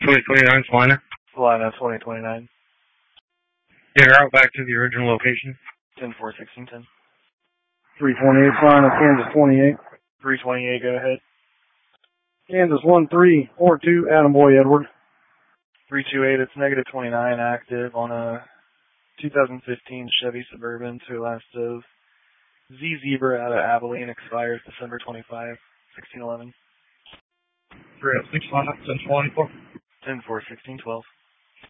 2029 Salina. Salina 2029. Yeah, route back to the original location. 10-4-16-10. 328 Salina, Kansas 28. 328, go ahead. Kansas 1342, Attaboy Edward. 328, it's negative 29 active on a 2015 Chevy Suburban to last of Z Zebra out of Abilene, expires December 25, 1611. 306 Salina, 1024. 10-4-16-12.